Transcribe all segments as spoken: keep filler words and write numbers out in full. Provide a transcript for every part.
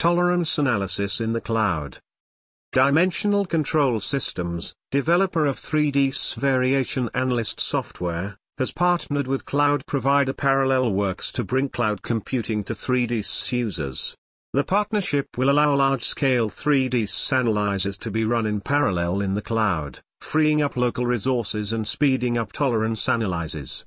Tolerance analysis in the cloud. Dimensional Control Systems, developer of three D S Variation Analyst software, has partnered with cloud provider ParallelWorks to bring cloud computing to three D S users. The partnership will allow large-scale three D S analyzers to be run in parallel in the cloud, freeing up local resources and speeding up tolerance analyses.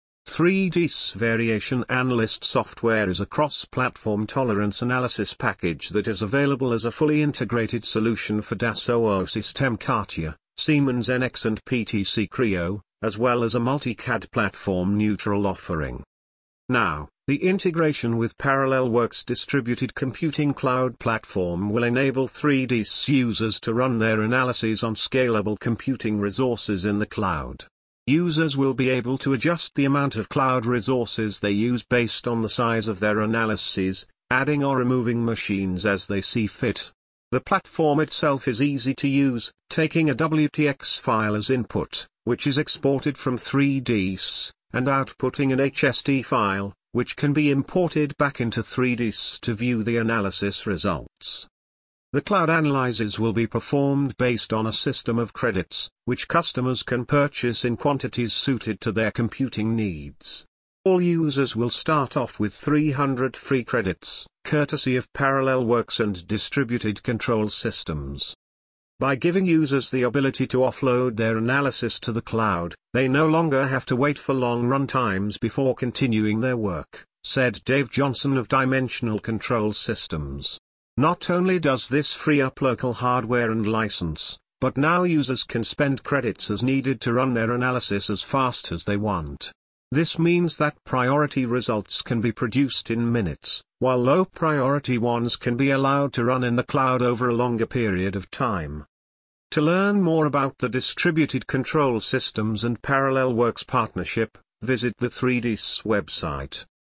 three D S Variation Analyst software is a cross-platform tolerance analysis package that is available as a fully integrated solution for Dassault Systèmes Cartier, Siemens N X and P T C Creo, as well as a multi-C A D platform neutral offering. Now, the integration with ParallelWorks Distributed Computing Cloud Platform will enable three D S users to run their analyses on scalable computing resources in the cloud. Users will be able to adjust the amount of cloud resources they use based on the size of their analyses, adding or removing machines as they see fit. The platform itself is easy to use, taking a W T X file as input, which is exported from three D S, and outputting an H S D file, which can be imported back into three D S to view the analysis results. The cloud analyses will be performed based on a system of credits, which customers can purchase in quantities suited to their computing needs. All users will start off with three hundred free credits, courtesy of ParallelWorks and Distributed Control Systems. By giving users the ability to offload their analysis to the cloud, they no longer have to wait for long run times before continuing their work, said Dave Johnson of Dimensional Control Systems. Not only does this free up local hardware and license, but now users can spend credits as needed to run their analysis as fast as they want. This means that priority results can be produced in minutes, while low priority ones can be allowed to run in the cloud over a longer period of time. To learn more about the Distributed Control Systems and ParallelWorks partnership, visit the three D S website.